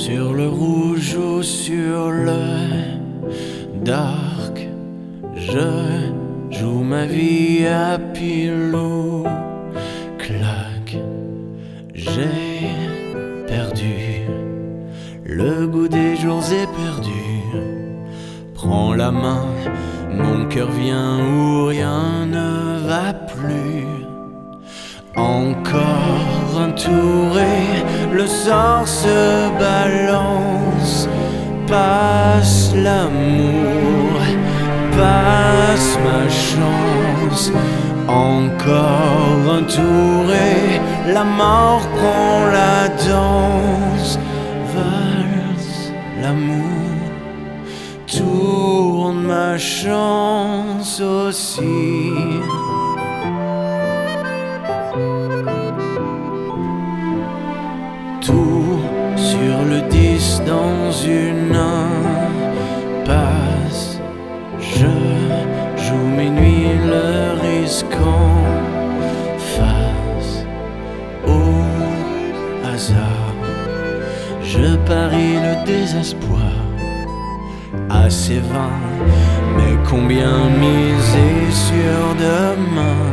Sur le rouge ou sur le dark, je joue ma vie à pile ou claque. J'ai perdu le goût des jours éperdus. Prends la main, mon cœur vient où rien ne va plus. Encore un tour et le sort se balance. Passe l'amour, passe ma chance. Encore un tour et la mort prend la danse. Valse l'amour, tourne ma chance aussi. Tout sur le 10 dans une impasse. Je joue mes nuits, le risque en face. Au hasard, je parie le désespoir. Assez vain, mais combien miser sur demain?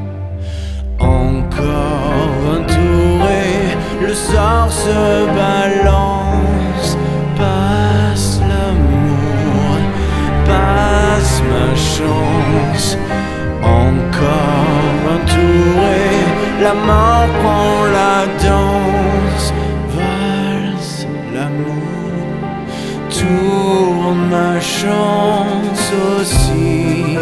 Encore un tour et le sort se balance. Passe l'amour, passe ma chance. Encore un tour et la mort prend la danse. Valse l'amour, tourne ma chance aussi.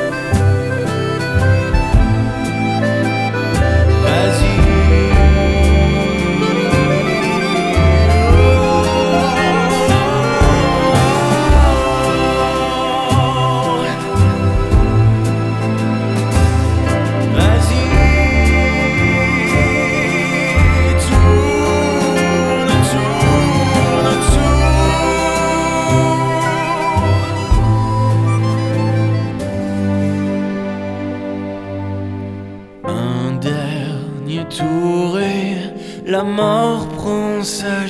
Dernier tour et la mort prend sa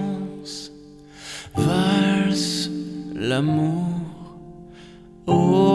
chance. Valse l'amour. Oh.